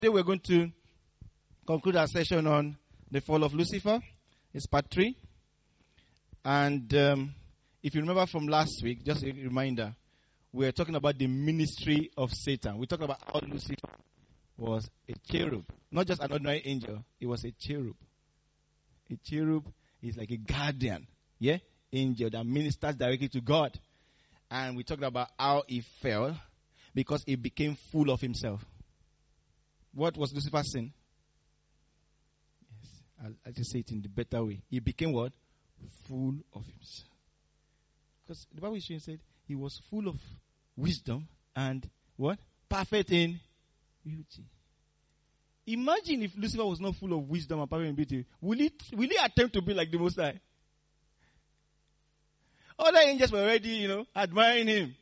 Today we're going to conclude our session on the fall of Lucifer. It's part 3. And if you remember from last week, just a reminder, we were talking about the ministry of Satan. We talked about how Lucifer was a cherub. Not just an ordinary angel. It was a cherub. A cherub is like a guardian, angel that ministers directly to God. And we talked about how he fell because he became full of himself. What was Lucifer's sin? Yes, I'll just say it in the better way. He became what? Full of himself. Because the Bible said he was full of wisdom and what? Perfect in beauty. Imagine if Lucifer was not full of wisdom and perfect in beauty. Will he attempt to be like the Most High? Other angels were already, admiring him.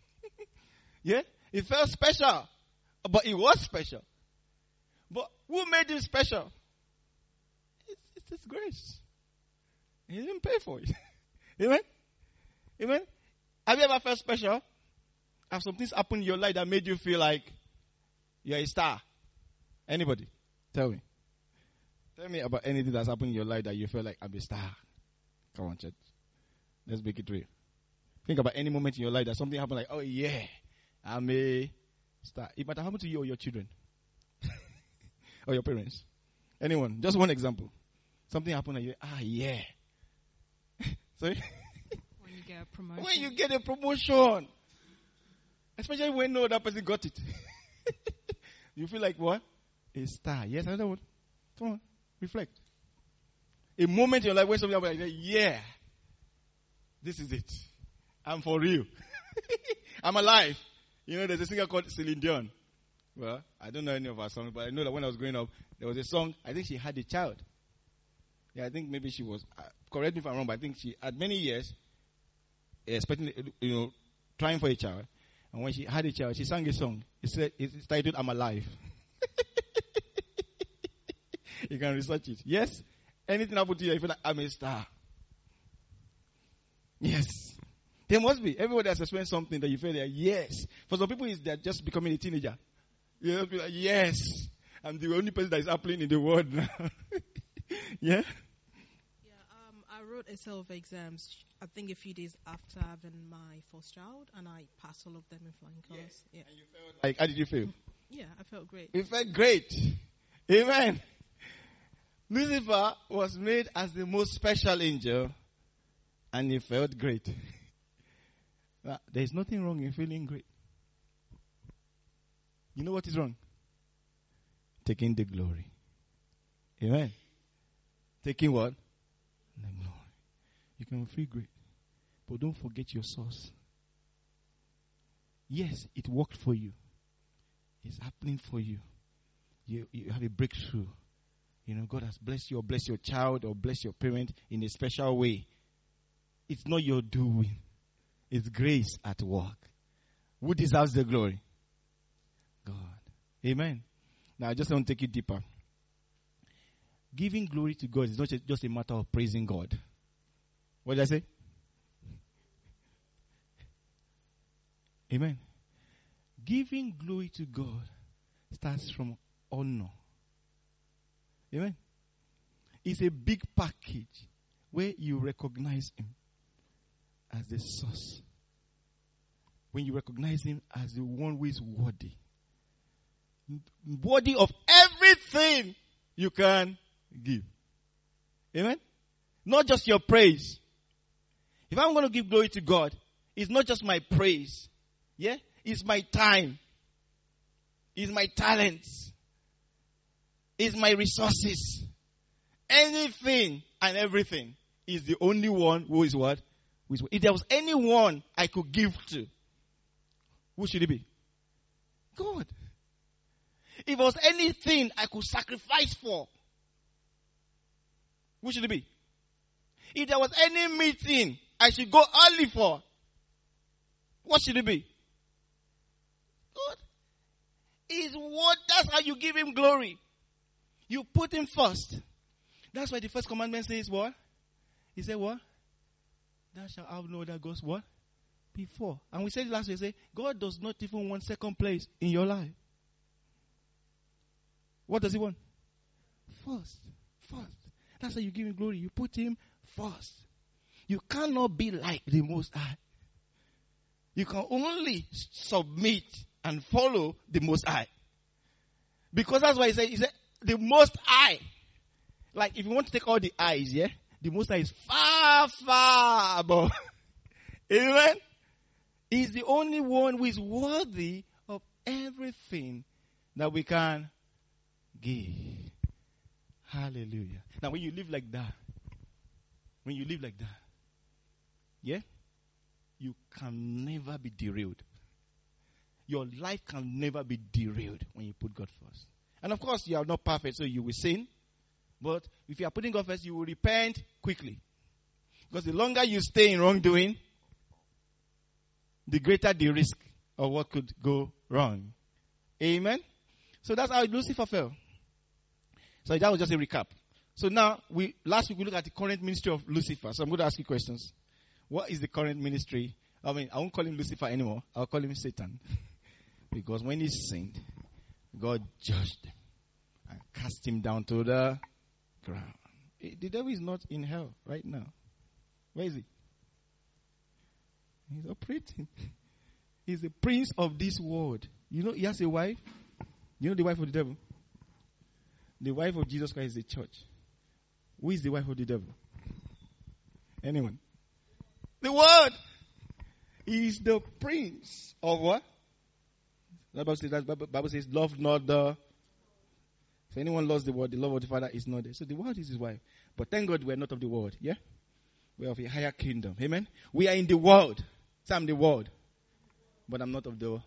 He felt special. But he was special. But who made him special? It's his grace. He didn't pay for it. Amen? Amen? Have you ever felt special? Have some things happened in your life that made you feel like you're a star? Anybody? Tell me. Tell me about anything that's happened in your life that you feel like I'm a star. Come on, church. Let's make it real. Think about any moment in your life that something happened like, oh yeah, I'm a star. It might have happened to you or your children. Or your parents. Anyone. Just one example. Something happened and you, yeah. Sorry? When you get a promotion. When you get a promotion. Especially when no other person got it. You feel like what? A star. Yes, another one. Come on. Reflect. A moment in your life when something happens like, yeah. This is it. I'm for real. I'm alive. There's a singer called Celine Dion. Well, I don't know any of her songs, but I know that when I was growing up, there was a song, I think she had a child. Yeah, I think maybe she was, correct me if I'm wrong, but I think she had many years, expecting, trying for a child. And when she had a child, she sang a song. It's titled, I'm Alive. You can research it. Yes? Anything happened to you, you feel like, I'm a star. Yes. There must be. Everybody has experienced something that you feel like, yes. For some people, they're just becoming a teenager. You be like, yes. I'm the only person that is happening in the world now. Yeah? I wrote a set of exams, I think a few days after having my first child, and I passed all of them in flying colors. Yeah. And you felt like, how did you feel? Yeah, I felt great. You felt great. Amen. Lucifer was made as the most special angel, and he felt great. There is nothing wrong in feeling great. You know what is wrong? Taking the glory. Amen. Taking what? The glory. You can feel great. But don't forget your source. Yes, it worked for you. It's happening for you. You have a breakthrough. God has blessed you or blessed your child or blessed your parent in a special way. It's not your doing. It's grace at work. Who deserves the glory? God. Amen. Now, I just want to take it deeper. Giving glory to God is not just a matter of praising God. What did I say? Amen. Giving glory to God starts from honor. Amen. It's a big package where you recognize Him as the source. When you recognize Him as the one who is worthy. Worthy of everything you can give. Amen? Not just your praise. If I'm going to give glory to God, it's not just my praise. Yeah? It's my time. It's my talents. It's my resources. Anything and everything is the only one who is what? If there was anyone I could give to, who should it be? God. If there was anything I could sacrifice for, who should it be? If there was any meeting I should go early for, what should it be? God. That's how you give Him glory. You put Him first. That's why the first commandment says what? He said what? Thou shalt have no other gods what? Before. And we said last week, God does not even want second place in your life. What does he want? First. First. That's why you give him glory. You put him first. You cannot be like the Most High. You can only submit and follow the Most High. Because that's why he said, the Most High. Like, if you want to take all the eyes, yeah, the Most High is far, far above. Amen? He's the only one who is worthy of everything that we can give. Hallelujah. Now, when you live like that, yeah, you can never be derailed. Your life can never be derailed when you put God first. And of course, you are not perfect, so you will sin. But if you are putting God first, you will repent quickly. Because the longer you stay in wrongdoing, the greater the risk of what could go wrong. Amen? So that's how Lucifer fell. So that was just a recap. So now, last week we looked at the current ministry of Lucifer. So I'm going to ask you questions. What is the current ministry? I won't call him Lucifer anymore. I'll call him Satan. Because when he sinned, God judged him and cast him down to the ground. The devil is not in hell right now. Where is he? He's operating. He's the prince of this world. You know, he has a wife. You know the wife of the devil? The wife of Jesus Christ is the church. Who is the wife of the devil? Anyone? The word. He is the prince of what? The Bible says, love not the. If anyone loves the word, the love of the Father is not there. So the world is his wife. But thank God we're not of the world. Yeah? We're of a higher kingdom. Amen? We are in the world. So I'm the world. But I'm not of the world.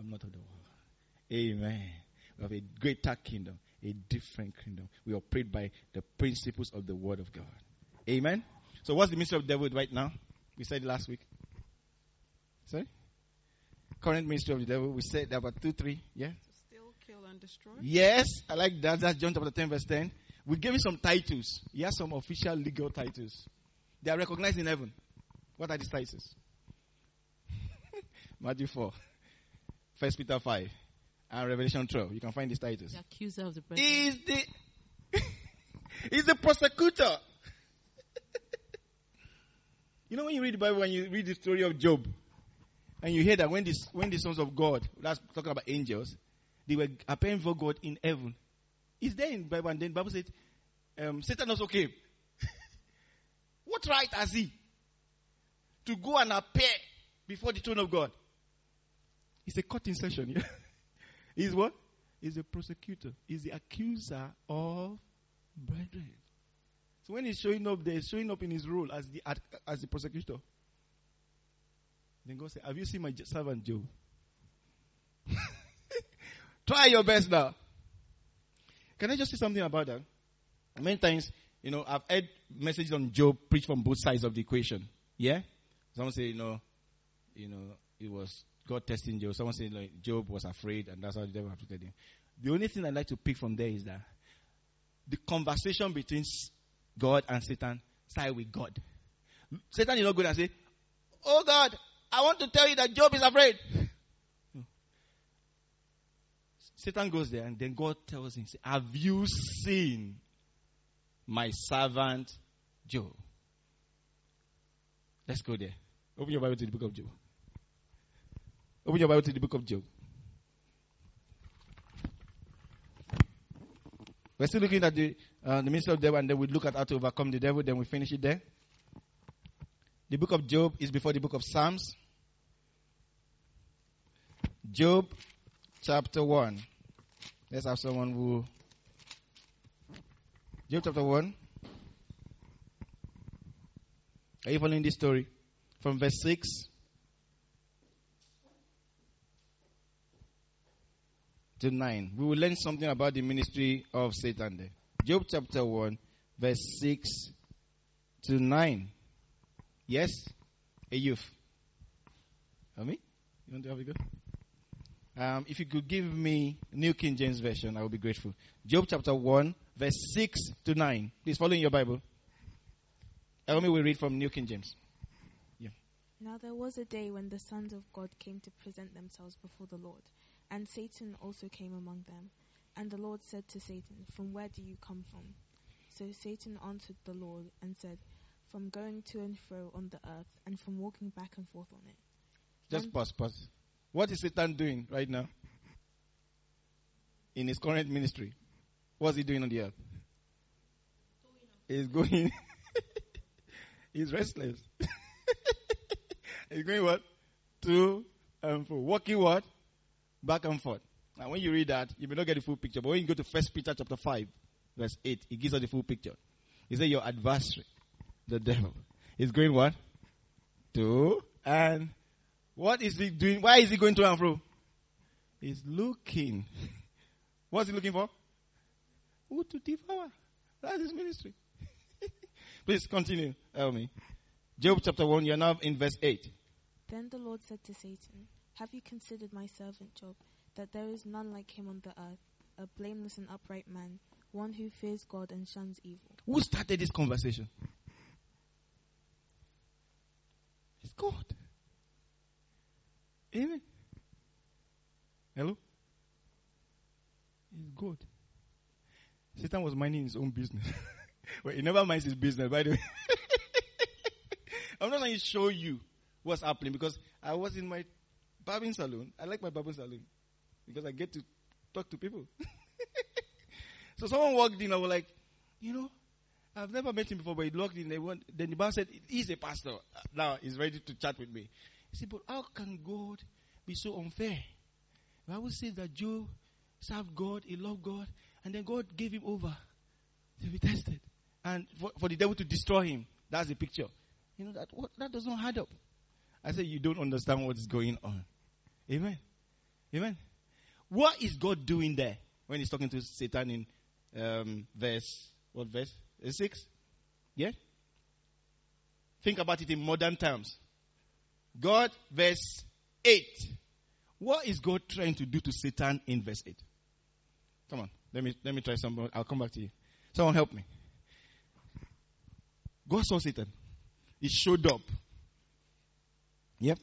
Amen. We have a greater kingdom. A different kingdom. We operate by the principles of the word of God. Amen? So what's the ministry of the devil right now? We said it last week. Sorry? Current ministry of the devil. We said about 2-3. Yeah? To steal, kill, and destroy. Yes, I like that. That's John chapter 10 verse 10. We gave him some titles. He has some official legal titles. They are recognized in heaven. What are these titles? Matthew 4. 1 Peter 5. And Revelation 12. You can find these titles. The accuser of the brethren. He's the prosecutor. You know when you read the Bible, when you read the story of Job, and you hear that when the sons of God, that's talking about angels, they were appearing for God in heaven. It's there in the Bible, and then the Bible said, Satan also came. What right has he to go and appear before the throne of God? It's a cutting session. Yeah? He's what? He's a prosecutor. He's the accuser of brethren. So when he's showing up there, he's showing up in his role as the prosecutor. Then God said, have you seen my servant Job? Try your best now. Can I just say something about that? Many times, I've heard messages on Job preached from both sides of the equation. Yeah? Someone say, it was God testing Job. Someone say, Job was afraid and that's how the devil afflicted him. The only thing I'd like to pick from there is that the conversation between God and Satan started with God. Satan is not going to say, oh God, I want to tell you that Job is afraid. No. Satan goes there and then God tells him, have you seen my servant Job? Let's go there. Open your Bible to the book of Job. Open your Bible to the book of Job. We're still looking at the ministry of the devil, and then we look at how to overcome the devil, then we finish it there. The book of Job is before the book of Psalms. Job chapter 1. Let's have someone who... Job chapter 1. Are you following this story? From verse 6. To 9. We will learn something about the ministry of Satan there. Job chapter 1, verse 6 to 9. Yes? A youth. Me? You want to have a go? If you could give me New King James Version, I would be grateful. Job chapter 1, verse 6 to 9. Please follow in your Bible. Elmi will read from New King James. Yeah. Now there was a day when the sons of God came to present themselves before the Lord, and Satan also came among them. And the Lord said to Satan, "From where do you come from?" So Satan answered the Lord and said, "From going to and fro on the earth, and from walking back and forth on it." Just pause. What is Satan doing right now? In his current ministry. What's he doing on the earth? He's going. He's restless. He's going what? To and fro. Walking what? Back and forth. Now when you read that, you may not get the full picture. But when you go to 1 Peter chapter 5, verse 8, it gives us the full picture. He said your adversary, the devil, is going what? To and what is he doing? Why is he going to and fro? He's looking. What's he looking for? Who to devour. That's his ministry. Please continue, Elmi. Job chapter 1, you're now in verse 8. Then the Lord said to Satan, "Have you considered my servant Job, that there is none like him on the earth, a blameless and upright man, one who fears God and shuns evil?" Who started this conversation? It's God. Amen. Hello? It's God. Satan was minding his own business. Well, he never minds his business, by the way. I'm not going to show you what's happening because I was in my barbering salon. I like my barbering salon because I get to talk to people. So someone walked in. I was like, I've never met him before, but he walked in. Then the man said, he's a pastor. Now he's ready to chat with me. He said, but how can God be so unfair? The Bible says that Job served God, he loved God, and then God gave him over to be tested. And for the devil to destroy him. That's the picture. That does not add up. I said, you don't understand what is going on. Amen. Amen. What is God doing there when he's talking to Satan in what verse? 6? Yeah? Think about it in modern terms. God, verse 8. What is God trying to do to Satan in verse 8? Come on. Let me try something. I'll come back to you. Someone help me. God saw Satan. He showed up. Yep.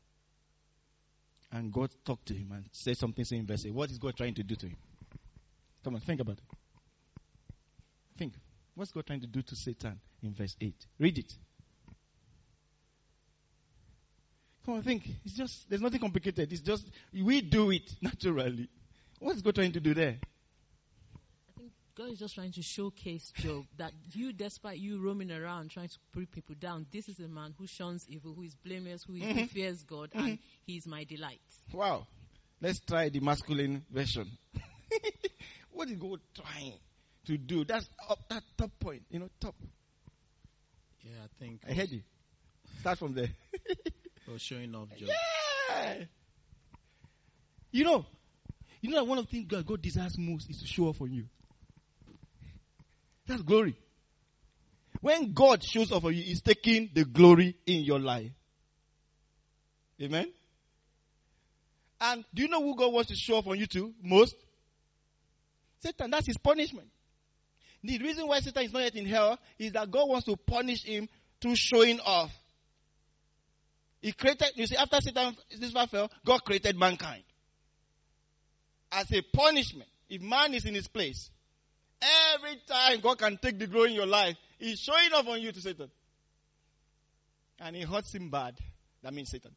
And God talked to him and said something in verse 8. What is God trying to do to him? Come on, think about it. Think. What's God trying to do to Satan in verse 8? Read it. Come on, think. There's nothing complicated. It's just, we do it naturally. What's God trying to do there? God is just trying to showcase Job that despite you roaming around trying to bring people down, this is a man who shuns evil, who is blameless, who fears God, and he is my delight. Wow. Let's try the masculine version. What is God trying to do? That's that top point, top. Yeah, I think I heard you. Start from there. Showing off Job. Yeah. You know that one of the things God desires most is to show off on you. That's glory. When God shows off on you, He's taking the glory in your life. Amen? And do you know who God wants to show off on you to most? Satan. That's his punishment. The reason why Satan is not yet in hell is that God wants to punish him through showing off. He created, after Lucifer fell, God created mankind. As a punishment, if man is in his place, every time God can take the glory in your life, He's showing off on you to Satan. And He hurts him bad. That means Satan.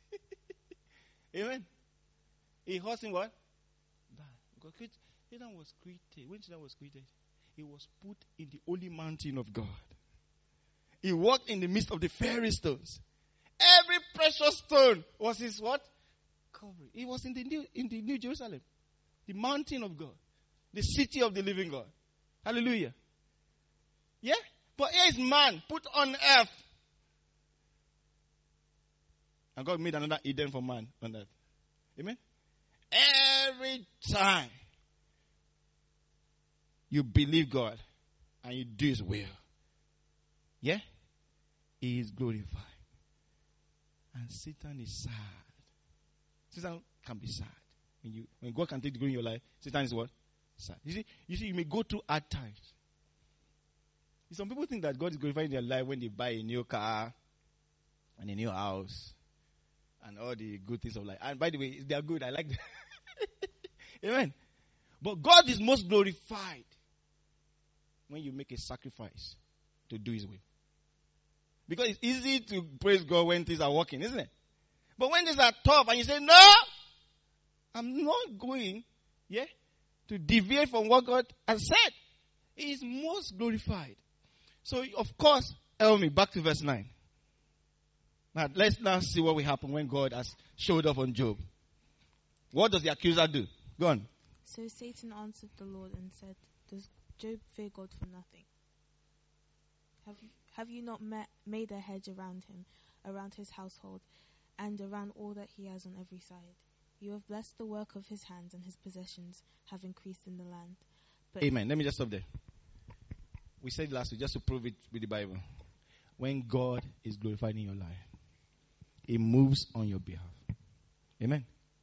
Amen. He hurts him what? Bad. Because Satan was created. When Satan was created, he was put in the holy mountain of God. He walked in the midst of the fairy stones. Every precious stone was his what? Covering. He was in the New Jerusalem. The mountain of God. The city of the living God. Hallelujah. Yeah? But here is man put on earth. And God made another Eden for man on earth. Amen? Every time you believe God and you do His will, yeah? He is glorified. And Satan is sad. Satan can be sad. When God can take the glory in your life, Satan is what? Sad. You see, you may go through hard times. Some people think that God is glorifying their life when they buy a new car and a new house and all the good things of life. And by the way, they are good. I like them. Amen. But God is most glorified when you make a sacrifice to do His will. Because it's easy to praise God when things are working, isn't it? But when things are tough and you say, no, I'm not going, to deviate from what God has said. He is most glorified. So, of course, help me, back to verse 9. Now, let's now see what will happen when God has showed up on Job. What does the accuser do? Go on. So Satan answered the Lord and said, does Job fear God for nothing? Have you not made a hedge around him, around his household, and around all that he has on every side? You have blessed the work of his hands, and his possessions have increased in the land. But Amen. Let me just stop there. We said last week, just to prove it with the Bible. When God is glorified in your life, He moves on your behalf. Amen.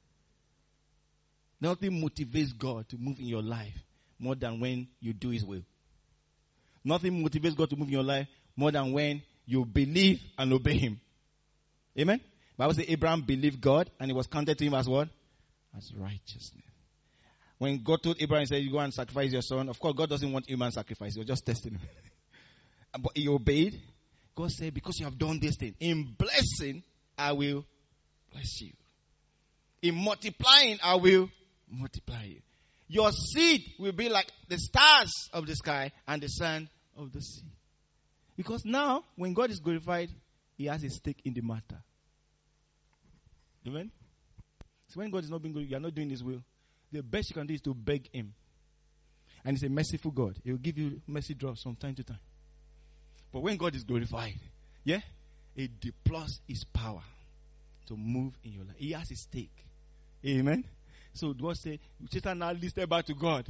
Nothing motivates God to move in your life more than when you do His will. Nothing motivates God to move in your life more than when you believe and obey Him. Amen. The Bible says Abraham believed God and it was counted to him as what? As righteousness. When God told Abraham, He said, you go and sacrifice your son. Of course, God doesn't want human sacrifice. He was just testing him. But he obeyed. God said, because you have done this thing, in blessing, I will bless you. In multiplying, I will multiply you. Your seed will be like the stars of the sky and the sand of the sea. Because now, when God is glorified, He has a stake in the matter. Amen? So when God is not being glorified, you are not doing His will. The best you can do is to beg Him. And He's a merciful God. He will give you mercy drops from time to time. But when God is glorified, He deploys His power to move in your life. He has a stake. Amen? So God said, Satan now listed back to God.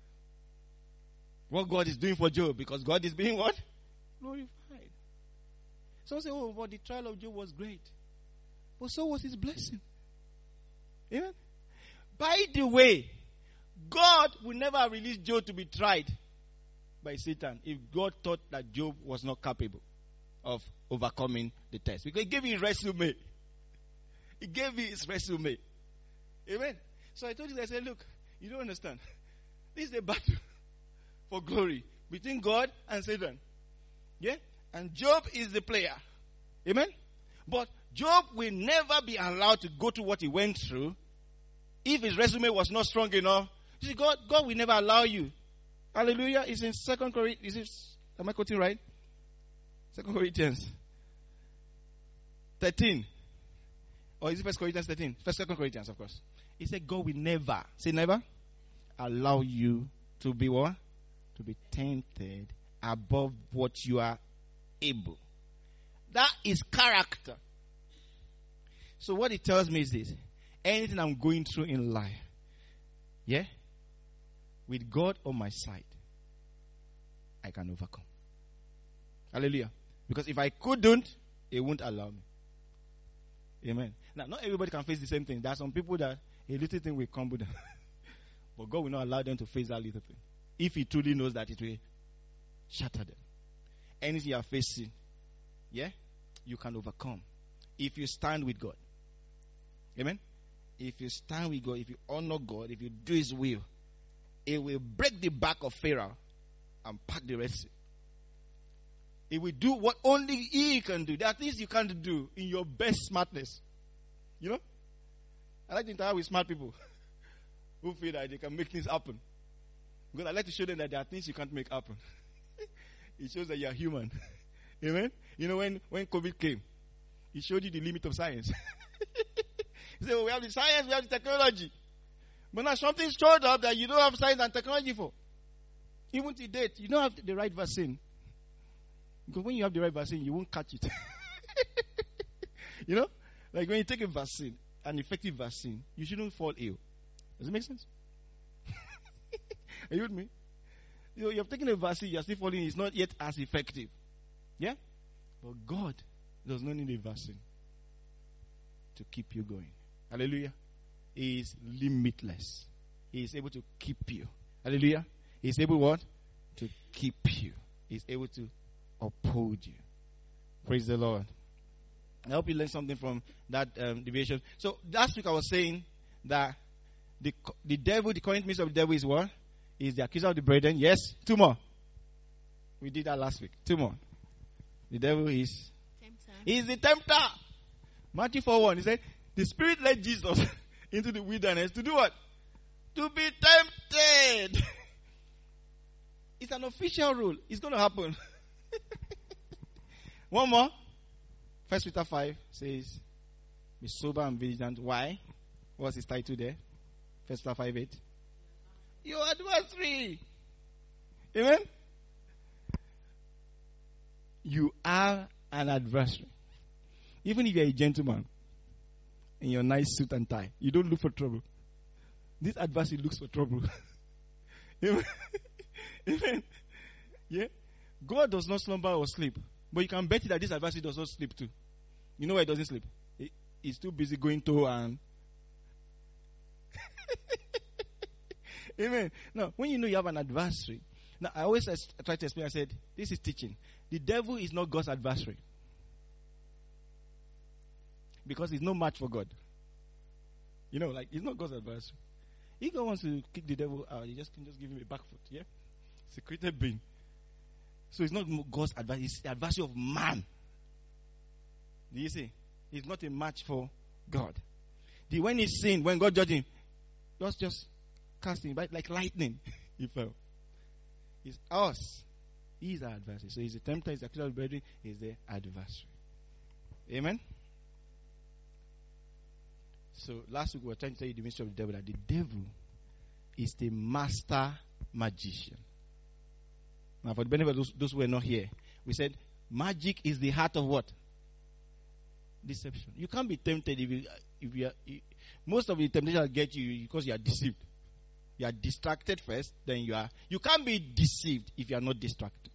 What God is doing for Job, because God is being what? Glorified. Some say, oh, but the trial of Job was great. But so was his blessing. Amen? By the way, God will never release Job to be tried by Satan if God thought that Job was not capable of overcoming the test. Because He gave him his resume. He gave me his resume. Amen? So I told you, I said, look, you don't understand. This is a battle for glory between God and Satan. Yeah? And Job is the player. Amen? But Job will never be allowed to go through what he went through if his resume was not strong enough. You see, God will never allow you. Hallelujah. It's in 2 Corinthians. Am I quoting right? 2 Corinthians 13. Or is it 1 Corinthians 13? 2 Corinthians, of course. He said, God will never, say never, allow you to be what? To be tempted above what you are able. That is character. So what it tells me is this. Anything I'm going through in life, with God on my side, I can overcome. Hallelujah. Because if I couldn't, He won't allow me. Amen. Now, not everybody can face the same thing. There are some people that a little thing will crumble them. But God will not allow them to face that little thing. If He truly knows that it will shatter them. Anything you are facing, you can overcome. If you stand with God. Amen. If you stand with God, if you honor God, if you do His will, it will break the back of Pharaoh and part the Red Sea. It will do what only He can do. There are things you can't do in your best smartness. You know? I like to interact with smart people who feel that they can make things happen. Because I like to show them that there are things you can't make happen. It shows that you are human. Amen? You know, when COVID came, it showed you the limit of science. He said, well, we have the science, we have the technology. But now something showed up that you don't have science and technology for. Even to date, you don't have the right vaccine. Because when you have the right vaccine, you won't catch it. You know? Like when you take a vaccine, an effective vaccine, you shouldn't fall ill. Does it make sense? Are you with me? You have taken a vaccine, you are still falling, it's not yet as effective. Yeah? But God does not need a vaccine to keep you going. Hallelujah. He is limitless. He is able to keep you. Hallelujah. He is able what? To keep you. He is able to uphold you. Praise the Lord. I hope you learned something from that deviation. So last week I was saying that The devil, the current minister of the devil is what? Is the accuser of the brethren. Yes. 2 more. We did that last week. 2 more. The devil is the tempter. Matthew 4:1. He said, the Spirit led Jesus into the wilderness to do what? To be tempted. It's an official rule. It's going to happen. One more. 1 Peter 5 says, be sober and vigilant. Why? What's his title there? 1 Peter 5:8. Your adversary. Amen? You are an adversary. Even if you're a gentleman in your nice suit and tie, you don't look for trouble. This adversary looks for trouble. Amen? Amen? Yeah? God does not slumber or sleep. But you can bet that this adversary does not sleep too. You know why he doesn't sleep? He's too busy going to and... Amen. Now, when you know you have an adversary, now I always try to explain, I said, this is teaching. The devil is not God's adversary. Because he's no match for God. You know, like, he's not God's adversary. If God wants to kick the devil out, he can just give him a back foot, yeah? It's a created being. So it's not God's adversary, it's the adversary of man. Do you see? He's not a match for God. When he sinned, when God judged him, just cast him like lightning. He fell. It's us. He's our adversary. So he's the tempter, he's the accuser of the brethren, he's the adversary. Amen? So last week we were trying to tell you the mystery of the devil, that the devil is the master magician. Now for the benefit of those who are not here, we said magic is the heart of what? Deception. You can't be tempted most of the temptation will get you because you are deceived. You are distracted first, then you can't be deceived if you are not distracted.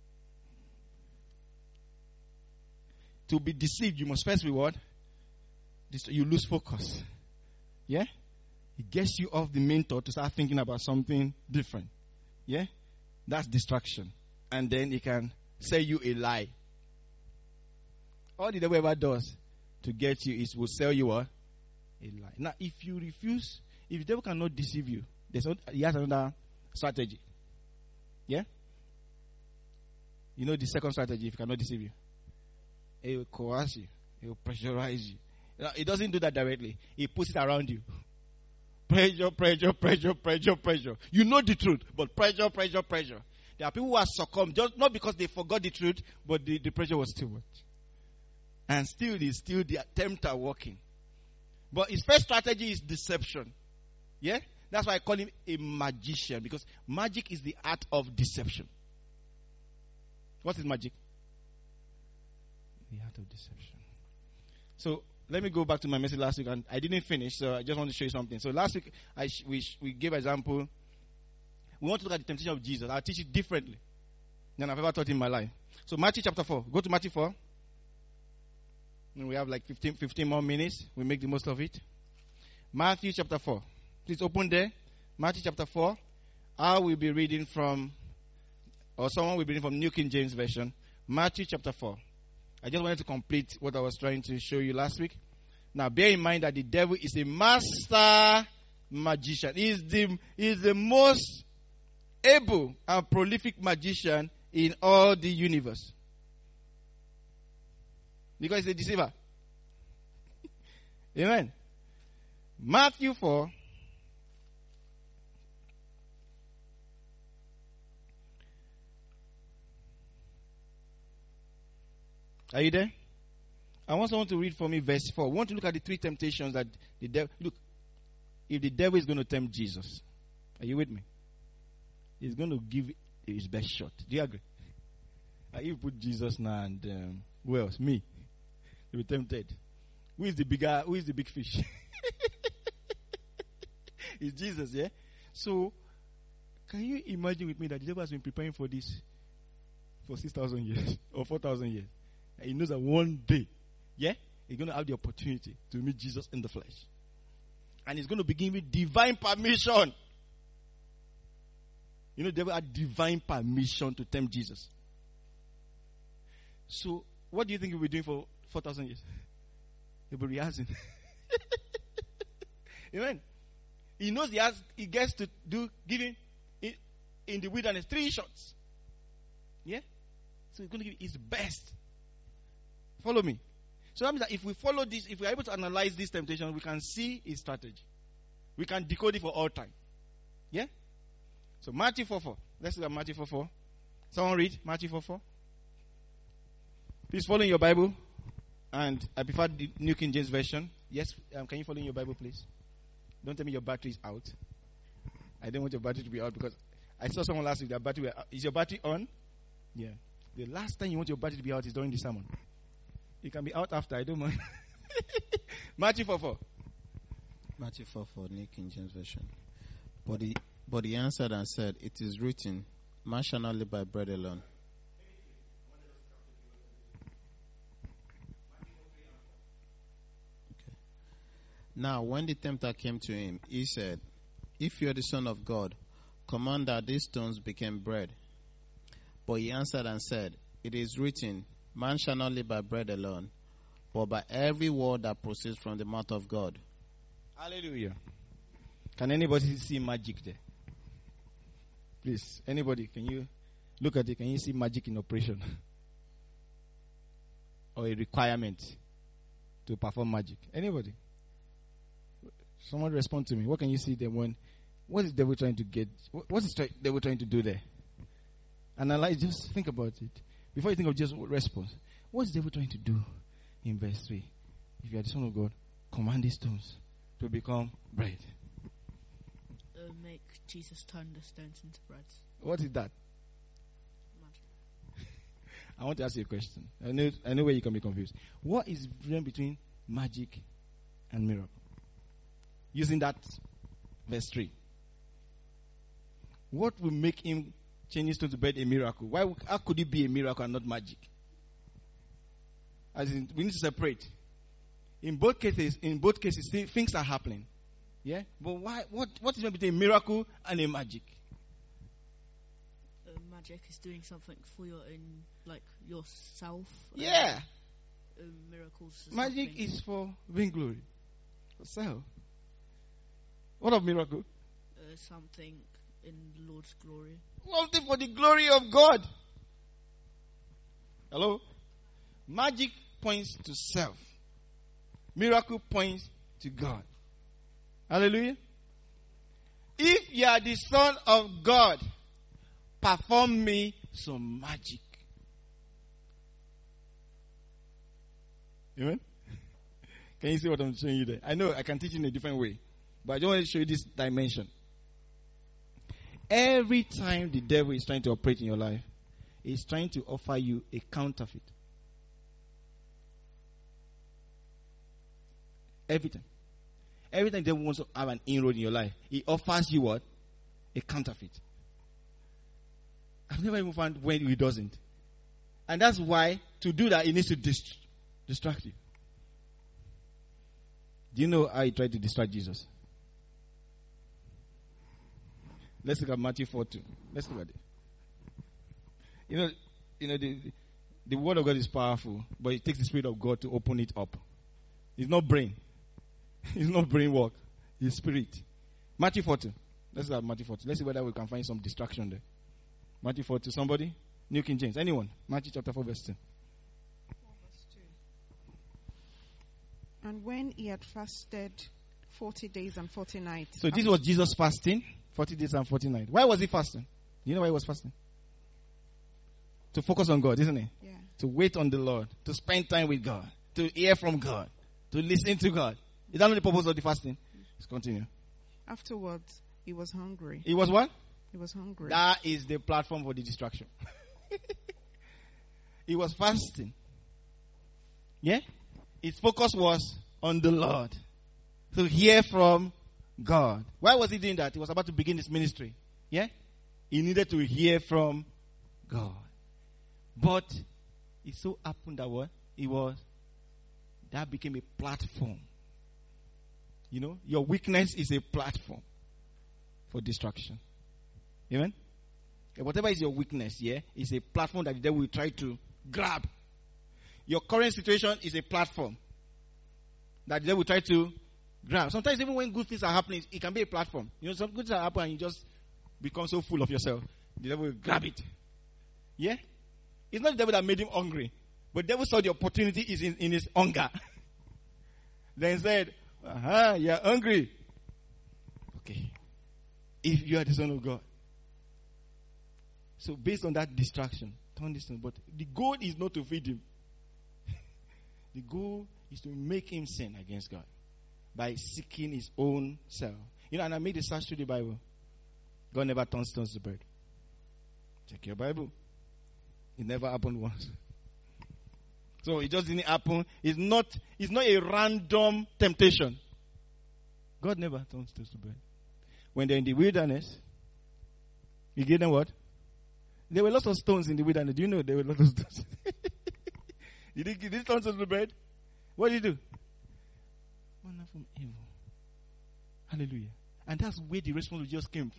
To be deceived, you must first be what? You lose focus. Yeah? It gets you off the main thought to start thinking about something different. Yeah? That's distraction. And then it can say you a lie. All the devil ever does to get you is will sell you a lie. Now, if you refuse, if the devil cannot deceive you, he has another strategy. Yeah? You know the second strategy, if he cannot deceive you? He will coerce you. He will pressurize you. He doesn't do that directly. He puts it around you. Pressure, pressure, pressure, pressure, pressure. You know the truth, but pressure, pressure, pressure. There are people who have succumbed, just not because they forgot the truth, but the pressure was too much. And still the tempter working. But his first strategy is deception. Yeah? That's why I call him a magician, because magic is the art of deception. What is magic? The art of deception. So let me go back to my message last week, and I didn't finish, so I just want to show you something. So last week we gave an example. We want to look at the temptation of Jesus. I'll teach it differently than I've ever taught in my life. So Matthew chapter 4. Go to Matthew 4. And we have like 15 more minutes. We make the most of it. Matthew chapter 4. Please open there. Matthew chapter 4. I will be reading from, or someone will be reading from New King James Version. Matthew chapter 4. I just wanted to complete what I was trying to show you last week. Now, bear in mind that the devil is a master magician. He is the most able and prolific magician in all the universe. Because he's a deceiver. Amen. Matthew 4. Are you there? I want someone to read for me verse 4. We want to look at the three temptations that the devil... Look, if the devil is going to tempt Jesus, are you with me? He's going to give his best shot. Do you agree? You put Jesus now and who else? Me. You'll be tempted. Who is the big fish? It's Jesus, yeah? So, can you imagine with me that the devil has been preparing for this for 6,000 years or 4,000 years? And he knows that one day, yeah, he's going to have the opportunity to meet Jesus in the flesh. And he's going to begin with divine permission. You know, the devil had divine permission to tempt Jesus. So, what do you think he'll be doing for 4,000 years? He'll be rehearsing. Amen. He knows he gets to do giving in the wilderness 3 shots. Yeah? So he's going to give his best. Follow me. So that means that if we follow this, if we are able to analyze this temptation, we can see his strategy. We can decode it for all time. Yeah? So Matthew 4:4. Let's look at Matthew 4:4. Someone read Matthew 4:4. Please follow in your Bible. And I prefer the New King James Version. Yes, can you follow in your Bible, please? Don't tell me your battery is out. I don't want your battery to be out because I saw someone last week, their battery is your battery on? Yeah. The last time you want your battery to be out is during the sermon. It can be out after, I don't mind. Matthew 4:4. Matthew 4:4, New King James Version. But he answered and said, "It is written, man shall not live by bread alone." Okay. Now, when the tempter came to him, he said, "If you are the Son of God, command that these stones become bread." But he answered and said, "It is written, man shall not live by bread alone, but by every word that proceeds from the mouth of God." Hallelujah. Can anybody see magic there? Please, anybody, can you look at it? Can you see magic in operation? Or a requirement to perform magic? Anybody? Someone respond to me. What can you see there what is the devil trying to get? What is the devil trying to do there? Analyze, just think about it. Before you think of just response. What is the devil trying to do in verse 3? If you are the Son of God, command these stones to become bread. Make Jesus turn the stones into bread. What is that? Magic. I want to ask you a question. I know where you can be confused. What is the difference between magic and miracle? Using that verse 3. What will make him change his stone to bread a miracle? How could it be a miracle and not magic? As in, we need to separate. In both cases, things are happening. Yeah? But why? What is between a miracle and a magic? Magic is doing something for your own, like yourself. Yeah. Miracles. Magic is for vainglory. For self. What of miracle? Something in the Lord's glory. Something for the glory of God. Hello? Magic points to self. Miracle points to God. Hallelujah. If you are the Son of God, perform me some magic. Amen? Can you see what I'm showing you there? I know I can teach in a different way, but I just want to show you this dimension. Every time the devil is trying to operate in your life, he's trying to offer you a counterfeit. Every time. Every time the devil wants to have an inroad in your life, he offers you what? A counterfeit. I've never even found when he doesn't. And that's why, to do that, he needs to distract you. Do you know how he tried to distract Jesus? Let's look at Matthew 4:2. Let's look at it. You know, the word of God is powerful, but it takes the Spirit of God to open it up. It's not brain. It's not brain work. It's spirit. Matthew 4:2. Let's look at Matthew 4:2. Let's see whether we can find some distraction there. Matthew 4:2. Somebody? New King James. Anyone? Matthew chapter 4 verse 2. 4 verse 2. And when he had fasted 40 days and 40 nights. So this was Jesus fasting. 40 days and 40 nights. Why was he fasting? You know why he was fasting? To focus on God, isn't it? Yeah. To wait on the Lord. To spend time with God. To hear from God. To listen to God. Is that not the purpose of the fasting? Let's continue. Afterwards, he was hungry. He was what? He was hungry. That is the platform for the distraction. He was fasting. Yeah? His focus was on the Lord. To hear from God. Why was he doing that? He was about to begin his ministry. Yeah? He needed to hear from God. But it so happened that what? That became a platform. You know, your weakness is a platform for distraction. Amen? Whatever is your weakness, yeah, is a platform that the devil will try to grab. Your current situation is a platform that the devil will try to Grab. Sometimes even when good things are happening, it can be a platform. Some good things are happening and you just become so full of yourself. The devil will grab it. Yeah? It's not the devil that made him hungry. But the devil saw the opportunity is in his hunger. Then said, you're hungry. Okay. If you are the Son of God. So based on that distraction, turn this thing. But the goal is not to feed him. The goal is to make him sin against God by seeking his own self. And I made a search through the Bible. God never turns stones to bread. Check your Bible. It never happened once. So it just didn't happen. It's not a random temptation. God never turns stones to bread. When they're in the wilderness, he gave them what? There were lots of stones in the wilderness. Do you know there were lots of stones? Did he turn stones to bread? What did he do? Manna from heaven. Hallelujah. And that's where the response just came.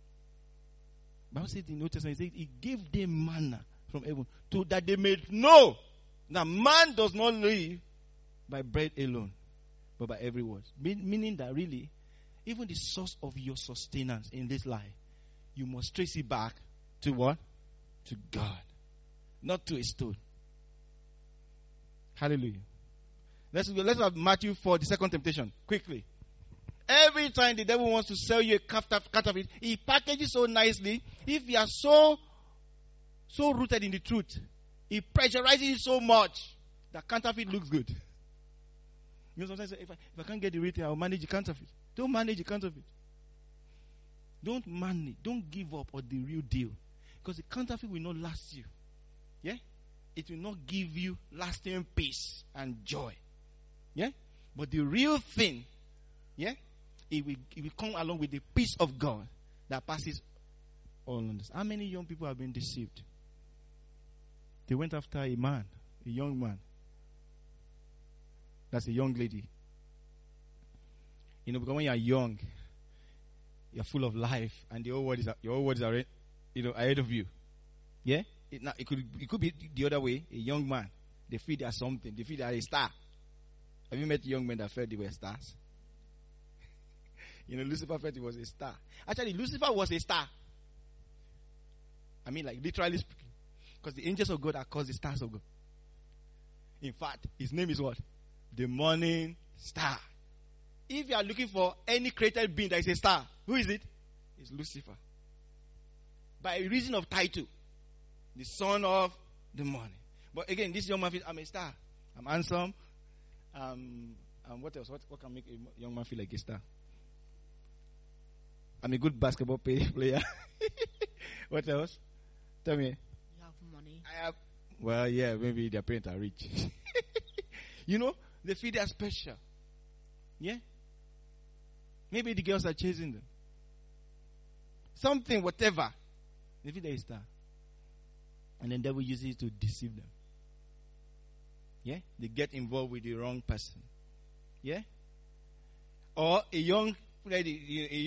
Bible says in the Old Testament, he gave them manna from heaven so that they may know that man does not live by bread alone, but by every word. Meaning that really, even the source of your sustenance in this life, you must trace it back to what? To God. Not to a stone. Hallelujah. Let's have Matthew 4, the second temptation. Quickly. Every time the devil wants to sell you a counterfeit, he packages so nicely. If you are so rooted in the truth, he pressurizes it so much that counterfeit looks good. Sometimes if I can't get the real thing, I'll manage the counterfeit. Don't manage the counterfeit. Don't manage. Don't give up on the real deal. Because the counterfeit will not last you. Yeah? It will not give you lasting peace and joy. Yeah? But the real thing, yeah? It will come along with the peace of God that passes all understanding. How many young people have been deceived? They went after a young man. That's a young lady. Because when you are young, you're full of life, and your whole world is already, ahead of you. Yeah? It could be the other way. A young man, they feel they are something. They feel they are a star. Have you met young men that felt they were stars? Lucifer felt he was a star. Actually, Lucifer was a star. I mean, like literally speaking. Because the angels of God are called the stars of God. In fact, his name is what? The morning star. If you are looking for any created being that is a star, who is it? It's Lucifer. By reason of title, the son of the morning. But again, this young man feels, I'm a star. I'm handsome. What else? What can make a young man feel like a star? I'm a good basketball player. What else? Tell me. You have money. I have. Well, yeah, maybe their parents are rich. They feel they're special. Yeah? Maybe the girls are chasing them. Something, whatever. They feel they're a star. And then the devil uses it to deceive them. Yeah? They get involved with the wrong person. Yeah? Or a young lady, a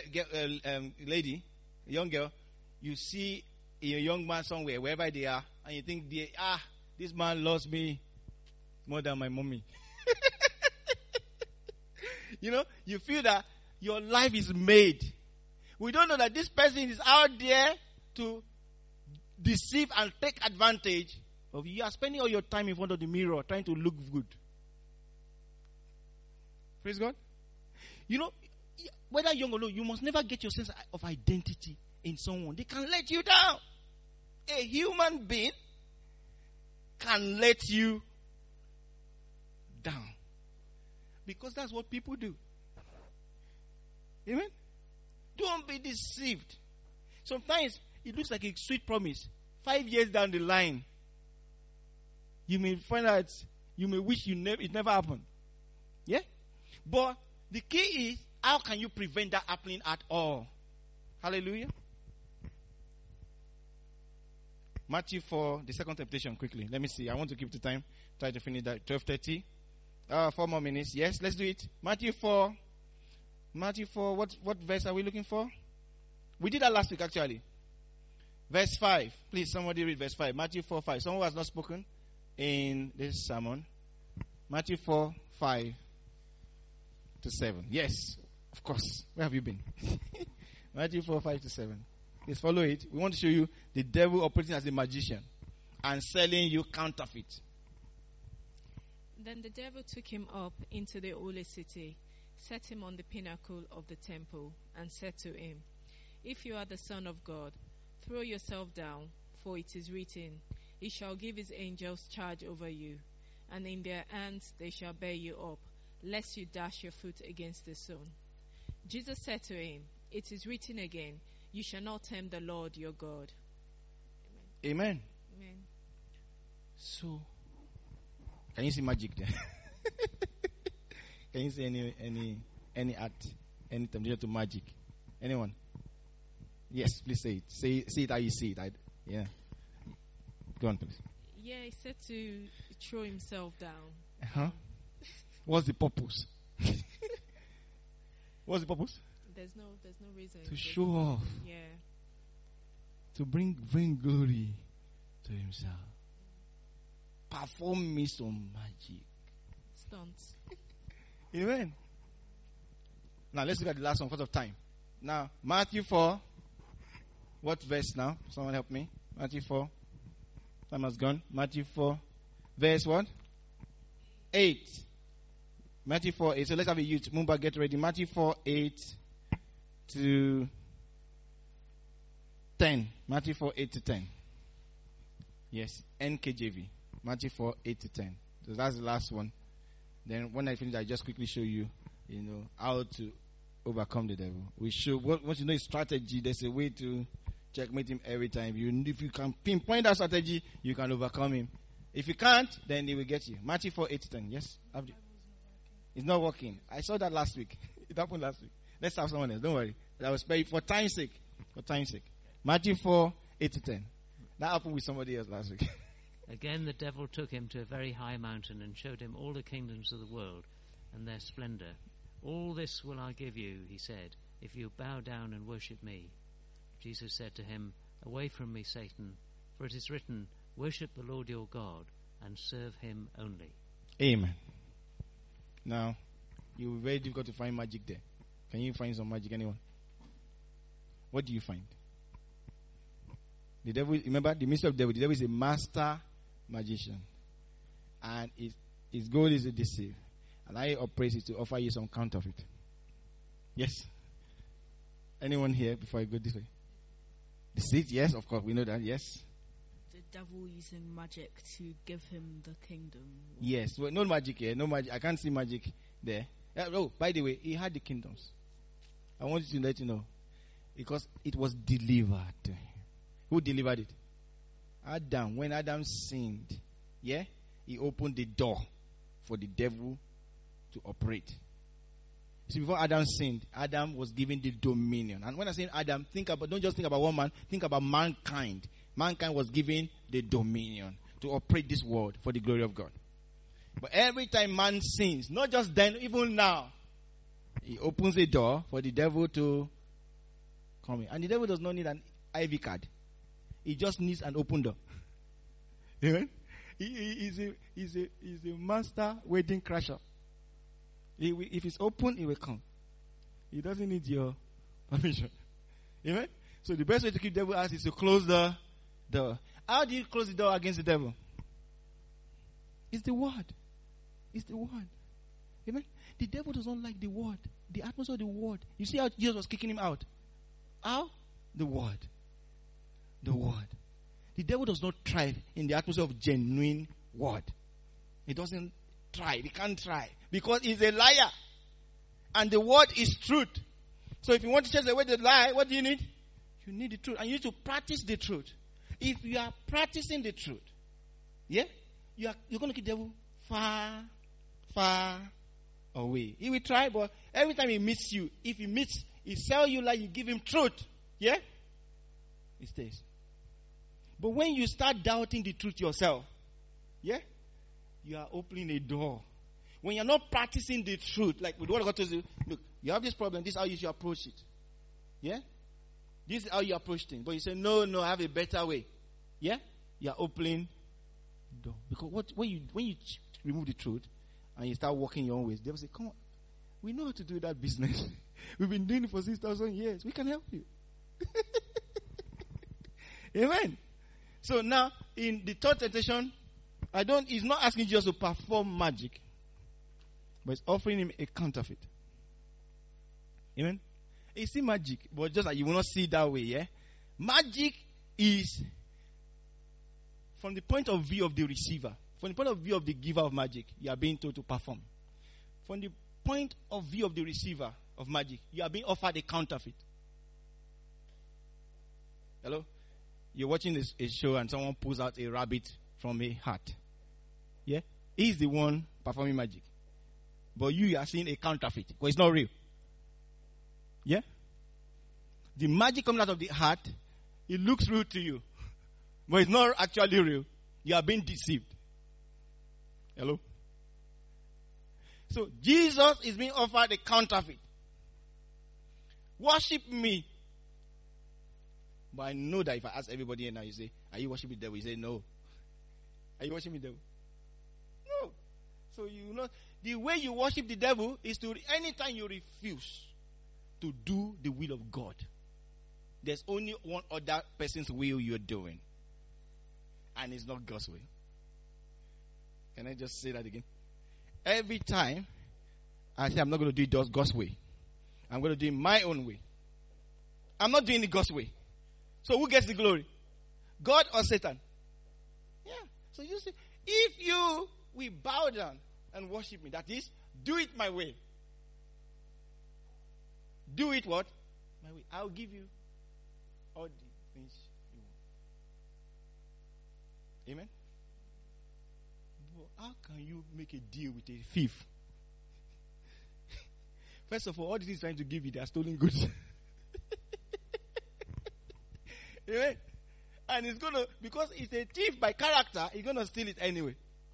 young girl, you see a young man somewhere, wherever they are, and you think, this man loves me more than my mommy. You feel that your life is made. We don't know that this person is out there to deceive and take advantage of you. You are spending all your time in front of the mirror trying to look good. Praise God. Whether young or old, you must never get your sense of identity in someone. They can let you down. A human being can let you down. Because that's what people do. Amen? Don't be deceived. Sometimes it looks like a sweet promise. 5 years down the line, you may find out, you may wish it never happened. Yeah? But the key is, how can you prevent that happening at all? Hallelujah. Matthew 4, the second temptation, quickly. Let me see. I want to keep the time. Try to finish that. 12:30. 4 more minutes. Yes, let's do it. Matthew 4. What verse are we looking for? We did that last week, actually. Verse 5. Please, somebody read verse 5. Matthew 4:5. Someone who has not spoken in this sermon. Matthew 4:5 to 7. Yes, of course. Where have you been? Matthew 4, 5 to 7. Please follow it. We want to show you the devil operating as a magician and selling you counterfeit. Then the devil took him up into the holy city, set him on the pinnacle of the temple, and said to him, If you are the Son of God, throw yourself down, for it is written, He shall give his angels charge over you, and in their hands they shall bear you up, lest you dash your foot against a stone. Jesus said to him, It is written again, You shall not tempt the Lord your God. Amen. Amen. So, can you see magic there? Can you see any art, any temptation to magic? Anyone? Yes, please say it. Say it how you see it. Yeah. Go on, please. Yeah, he said to throw himself down. Uh-huh. What's the purpose? What's the purpose? There's no reason. To show off. Yeah. To bring glory to himself. Perform me some magic. Stunts. Amen. Now let's look at the last one because of time. Now, Matthew 4. What verse now? Someone help me. Matthew 4. Time has gone. Matthew 4. Verse what? 8. Matthew 4, 8. So let's have a youth. Mumba, get ready. Matthew 4, 8 to 10. Matthew 4, 8 to 10. Yes. NKJV. Matthew 4, 8 to 10. So that's the last one. Then when I finish, I just quickly show you, how to overcome the devil. We show, once you know his strategy, there's a way to checkmate him every time. If you can pinpoint that strategy, you can overcome him. If you can't, then he will get you. Matthew 4, 8 to 10. Yes? It's not working. I saw that last week. It happened last week. Let's have someone else. Don't worry. That was for time's sake. For time's sake. Matthew 4, 8 to 10. That happened with somebody else last week. Again, the devil took him to a very high mountain and showed him all the kingdoms of the world and their splendor. All this will I give you, he said, if you bow down and worship me. Jesus said to him, Away from me, Satan, for it is written, Worship the Lord your God and serve him only. Amen. Now, it will be very difficult to find magic there. Can you find some magic, anyone? What do you find? The devil, remember, the mystery of the devil is a master magician. And his goal is to deceive. And how he operates is to offer you some counterfeit. Yes? Anyone here before I go this way? Deceit, yes, of course, we know that, yes. The devil using magic to give him the kingdom. Yes, well, no magic here, no magic. I can't see magic there. Oh, by the way, he had the kingdoms. I want you to let you know. Because it was delivered to him. Who delivered it? Adam. When Adam sinned, he opened the door for the devil to operate. See, before Adam sinned, Adam was given the dominion. And when I say Adam, don't just think about one man, think about mankind. Mankind was given the dominion to operate this world for the glory of God. But every time man sins, not just then, even now, he opens the door for the devil to come in. And the devil does not need an IV card. He just needs an open door. Amen? He's a master wedding crasher. If it's open, he will come. He doesn't need your permission. Amen? So the best way to keep the devil out is to close the door. How do you close the door against the devil? It's the word. It's the word. Amen? The devil does not like the word. The atmosphere of the word. You see how Jesus was kicking him out? How? The word. The word. The devil does not thrive in the atmosphere of genuine word. He doesn't try. He can't try. Because he's a liar. And the word is truth. So if you want to chase away the lie, what do you need? You need the truth. And you need to practice the truth. If you are practicing the truth, you're going to keep the devil far, far away. He will try, but every time he meets you, if he sell you like you give him truth, he stays. But when you start doubting the truth yourself, you are opening a door. When you're not practicing the truth, like with what God tells you, look, you have this problem, this is how you should approach it. This is how you approach things. But you say, no, I have a better way. You are opening the door. Because when you remove the truth and you start walking your own ways, they will say, come on, We know how to do that business. We've been doing it for 6,000 years. We can help you. Amen. So now, in the third temptation, he's not asking Jesus to perform magic, but he's offering him a counterfeit. Amen. It's still magic, but just like you will not see it that way, yeah? Magic is from the point of view of the receiver. From the point of view of the giver of magic, you are being told to perform. From the point of view of the receiver of magic, you are being offered a counterfeit. Hello? You're watching a show and someone pulls out a rabbit from a hat. Yeah? He's the one performing magic. But you are seeing a counterfeit because it's not real. Yeah? The magic coming out of the hat, it looks real to you. But it's not actually real. You are being deceived. Hello? So Jesus is being offered a counterfeit. Worship me. But I know that if I ask everybody and now you say, are you worshiping the devil? You say, no. Are you worshiping the devil? No. So you know, the way you worship the devil is to, anytime you refuse to do the will of God, there's only one other person's will you're doing. And it's not God's will. Can I just say that again? Every time I say I'm not going to do it God's way, I'm going to do it my own way. I'm not doing it God's way. So who gets the glory? God or Satan? Yeah. So you see, if you will bow down and worship me, that is, do it my way. Do it what? My way. I'll give you all the things you want. Amen? But how can you make a deal with a thief? First of all the things he's trying to give you, they are stolen goods. Amen? And he's going to, because he's a thief by character, he's going to steal it anyway.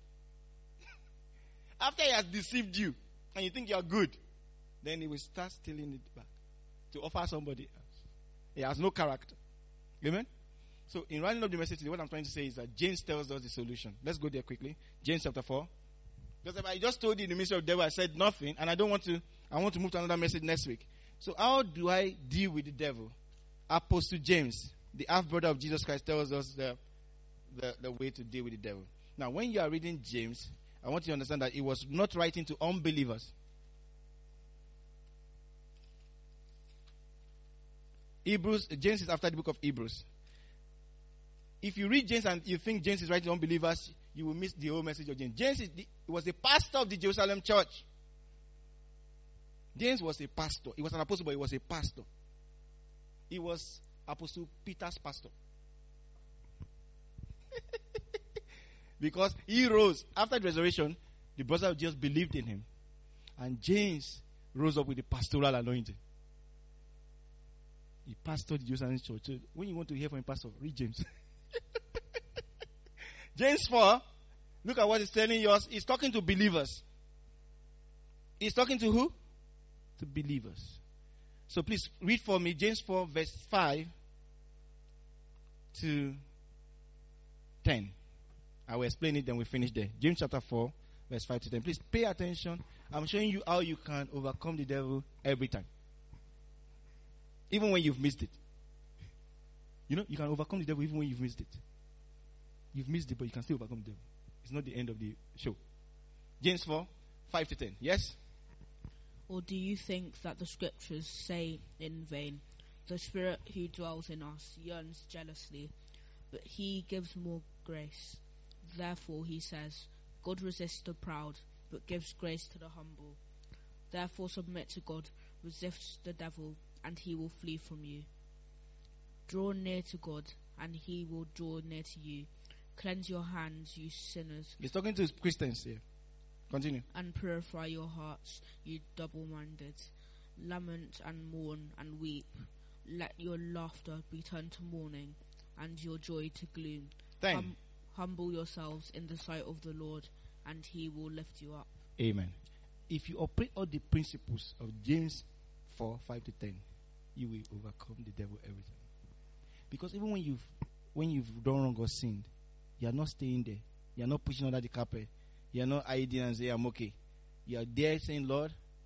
After he has deceived you, and you think you're good, then he will start stealing it back to offer somebody else. He has no character. Amen? So, in rounding up the message today, what I'm trying to say is that James tells us the solution. Let's go there quickly. James chapter 4. Because I just told you in the ministry of the devil, I said nothing, and I want to move to another message next week. So, how do I deal with the devil? Apostle James, the half-brother of Jesus Christ, tells us the way to deal with the devil. Now, when you are reading James, I want you to understand that he was not writing to unbelievers. James is after the book of Hebrews. If you read James and you think James is writing to unbelievers, you will miss the whole message of James. James was a pastor of the Jerusalem church. James was a pastor. He was an apostle, but he was a pastor. He was Apostle Peter's pastor. Because he rose. After the resurrection, the brothers just believed in him. And James rose up with the pastoral anointing. He pastored the Jerusalem church. So when you want to hear from a pastor, read James. James 4, look at what he's telling us. He's talking to believers. He's talking to who? To believers. So please read for me James 4 verse 5 to 10. I will explain it, then we finish there. James chapter 4 verse 5 to 10. Please pay attention. I'm showing you how you can overcome the devil every time. Even when you've missed it. You know, you can overcome the devil even when you've missed it. You've missed it, but you can still overcome the devil. It's not the end of the show. James 4, 5 to 10. Yes? Or do you think that the scriptures say in vain, the Spirit who dwells in us yearns jealously, but he gives more grace? Therefore, he says, God resists the proud, but gives grace to the humble. Therefore, submit to God, resist the devil, and he will flee from you. Draw near to God, and he will draw near to you. Cleanse your hands, you sinners. He's talking to Christians here. Continue. And purify your hearts, you double-minded. Lament and mourn and weep. Let your laughter be turned to mourning, and your joy to gloom. Humble yourselves in the sight of the Lord, and he will lift you up. Amen. If you operate all the principles of James 4, 5 to 10, you will overcome the devil every time. Because even when you've done wrong or sinned, you are not staying there. You are not pushing under the carpet. You are not hiding and saying, I'm okay. You are there saying, Lord,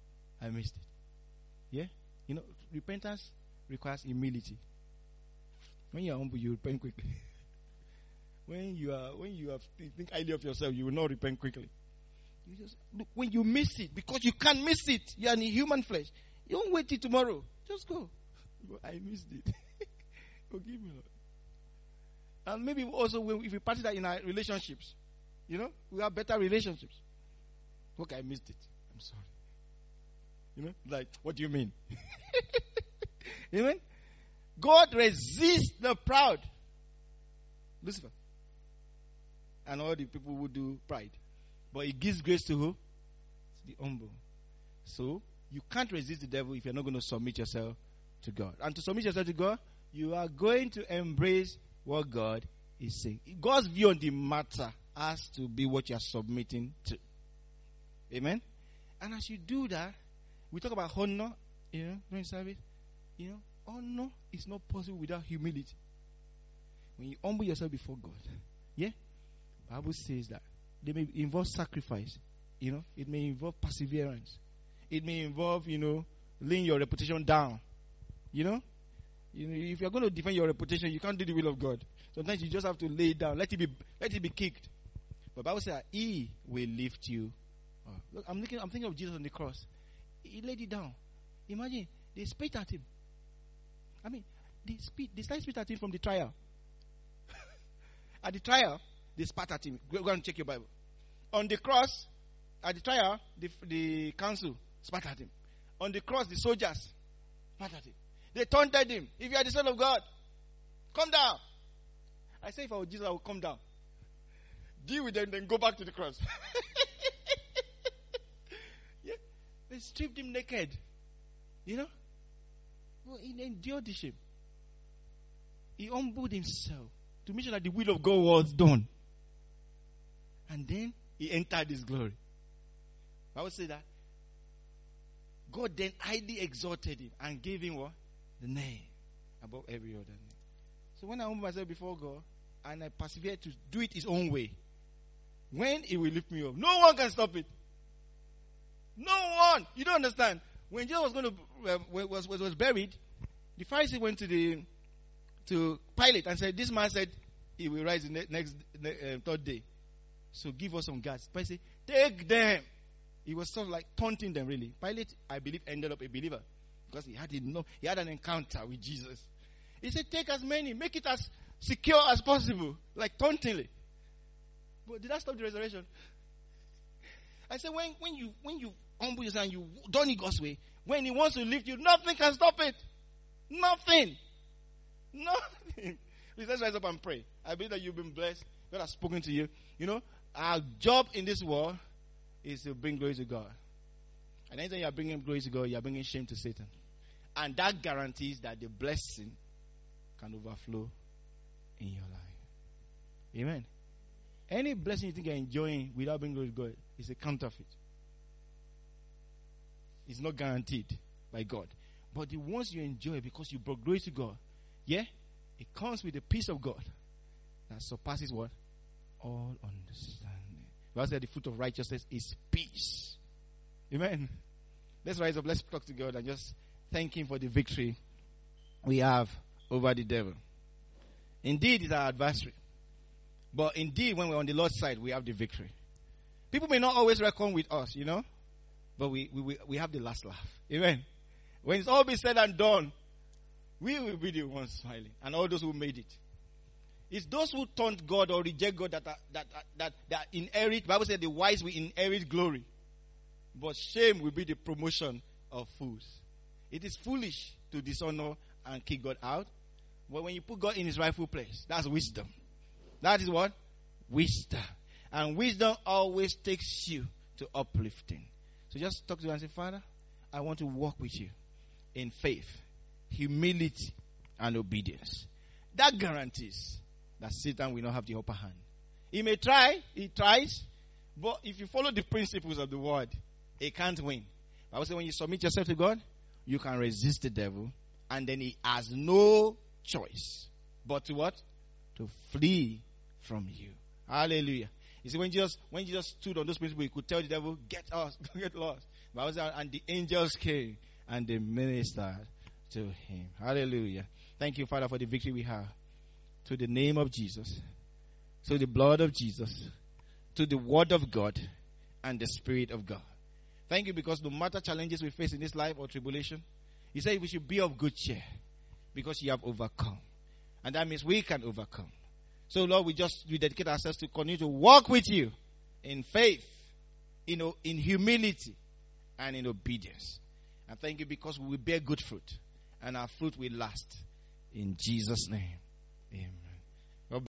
I missed it. Yeah? You know, repentance requires humility. When you are humble, you repent quickly. When you think highly of yourself, you will not repent quickly. You just look, when you miss it, because you can't miss it, you are in human flesh. You don't wait till tomorrow. Just go. I missed it. Forgive me, Lord. And maybe also if we practice that in our relationships, you know, we have better relationships. Okay, I missed it. I'm sorry. You know, like, what do you mean? Amen. God resists the proud. Lucifer. And all the people who do pride. But he gives grace to who? To the humble. So, you can't resist the devil if you're not going to submit yourself to God. And to submit yourself to God, you are going to embrace what God is saying. God's view on the matter has to be what you are submitting to. Amen? And as you do that, we talk about honor, you know, during service. You know, honor is not possible without humility. When you humble yourself before God, yeah, the Bible says that they may involve sacrifice. You know, it may involve perseverance. It may involve, you know, laying your reputation down. You know, if you're going to defend your reputation, you can't do the will of God. Sometimes you just have to lay it down, let it be kicked. But the Bible says that He will lift you up. Look, I'm thinking of Jesus on the cross. He laid it down. Imagine they spit at him. I mean, they started spit at him from the trial. At the trial, they spat at him. Go and check your Bible. On the cross, at the trial, the council spat at him. On the cross, the soldiers spat at him. They taunted him. If you are the Son of God, come down. I say if I were Jesus, I would come down. Deal with them, then go back to the cross. Yeah. They stripped him naked. You know? Well, he endured the shame. He humbled himself to make sure that the will of God was done. And then he entered his glory. I would say that God then highly exalted him and gave him what? The name above every other name. So when I humble myself before God and I persevere to do it his own way, when he will lift me up, no one can stop it. No one. You don't understand. When Jesus was going to was buried, the Pharisee went to Pilate and said, "This man said he will rise the next third day. So give us some guards." Pilate said, "Take them." He was sort of like taunting them, really. Pilate, I believe, ended up a believer because he had an encounter with Jesus. He said, "Take as many, make it as secure as possible," like tauntingly. But did that stop the resurrection? I said, when you humble yourself and you done it God's way, when He wants to lift you, nothing can stop it. Nothing. Nothing. Please, let's rise up and pray. I believe that you've been blessed. God has spoken to you. You know, our job in this world is to bring glory to God. And anytime you are bringing glory to God, you are bringing shame to Satan. And that guarantees that the blessing can overflow in your life. Amen. Any blessing you think you're enjoying without bringing glory to God is a counterfeit. It's not guaranteed by God. But the ones you enjoy because you brought glory to God, yeah, it comes with the peace of God that surpasses what? All understanding. God said the fruit of righteousness is peace. Amen. Let's rise up. Let's talk to God and just thank Him for the victory we have over the devil. Indeed, it's our adversary. But indeed, when we're on the Lord's side, we have the victory. People may not always reckon with us, you know, but we have the last laugh. Amen. When it's all been said and done, we will be the ones smiling, and all those who made it. It's those who taunt God or reject God that inherit. The Bible said the wise will inherit glory, but shame will be the promotion of fools. It is foolish to dishonor and kick God out, but when you put God in His rightful place, that's wisdom. That is what? Wisdom. And wisdom always takes you to uplifting. So just talk to God and say, "Father, I want to walk with you in faith, humility, and obedience." That guarantees that Satan will not have the upper hand. He may try, he tries, but if you follow the principles of the word, he can't win. I would say when you submit yourself to God, you can resist the devil, and then he has no choice but to what? To flee from you. Hallelujah. You see, when Jesus stood on those principles, he could tell the devil, "Get us, get lost." Bible says, and the angels came and they ministered to him. Hallelujah. Thank you, Father, for the victory we have. To the name of Jesus, to the blood of Jesus, to the word of God, and the Spirit of God. Thank you, because no matter challenges we face in this life or tribulation, He said we should be of good cheer, because you have overcome. And that means we can overcome. So, Lord, we dedicate ourselves to continue to walk with you in faith, in humility, and in obedience. And thank you, because we will bear good fruit, and our fruit will last. In Jesus' name, amen.